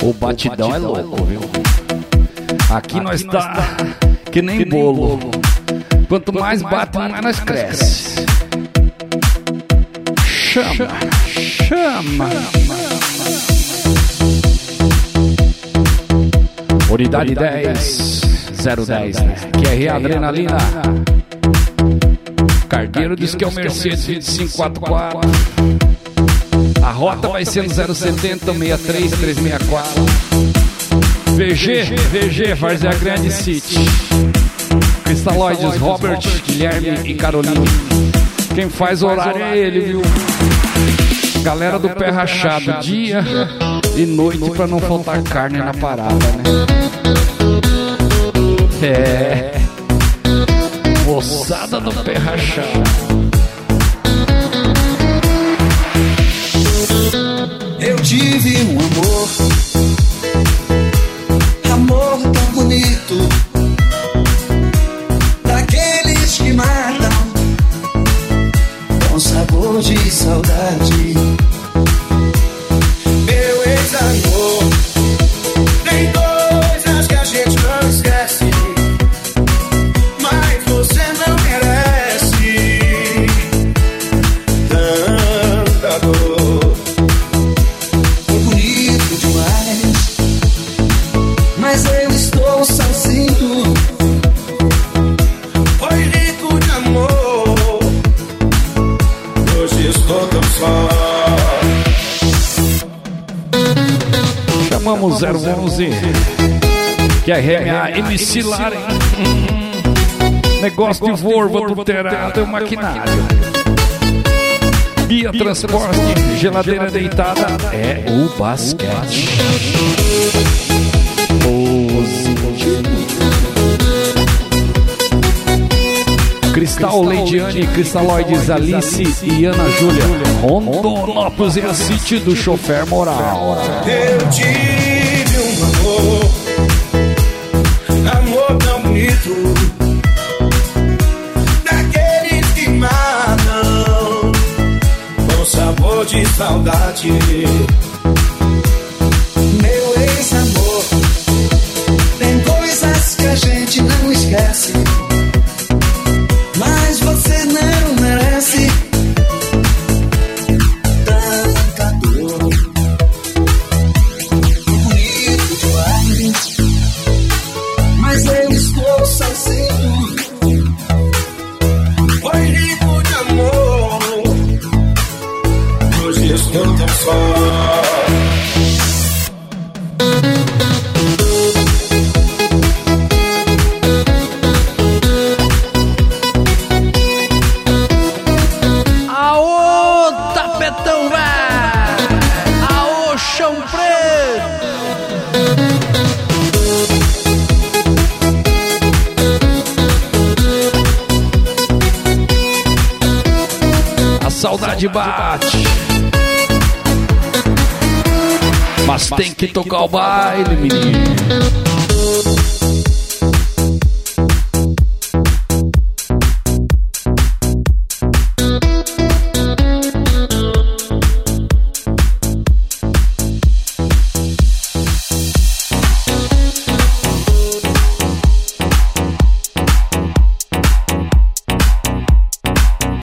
O batidão é louco, viu? Aqui nós tá que nem bolo. Quanto mais bate, mais nós cresce. Chama. Unidade 10, 010, né? QRE Adrenalina. Cargueiro diz que é o Mercedes 2544. A rota vai ser no 070 63 364. VG, Várzea Grande City. Cristaloides, Robert, Guilherme e Carolina. Quem faz o horário é ele, viu? Galera do pé rachado, dia e noite pra não faltar carne na parada, né? É. Moçada do pé rachado. Eu tive um amor tão bonito, daqueles que matam com sabor de saudade. Meu ex-amor, tem coisas que a gente não esquece, mas você não merece tanta dor. Foi bonito demais, mas eu estou sozinho. Foi rico de amor, hoje estou tão só. Chamamos 011, que é a MC Laren. Negócio de Volvo adulterado é o maquinário. Bia Transporte, geladeira deitada é o basquete. Cristal Leidiane, Cristaloides Alice e Ana Júlia. Rondonópolis é a City do chofer moral. Eu tive um amor tão bonito, daqueles que matam com sabor de saudade. Meu ex-amor, tem coisas que a gente não esquece, mas você não merece tanta dor. Bonito demais, mas eu estou sozinho. Foi rico de amor, hoje estou tão só. Saudade bate, mas tem que tocar o baile, menino.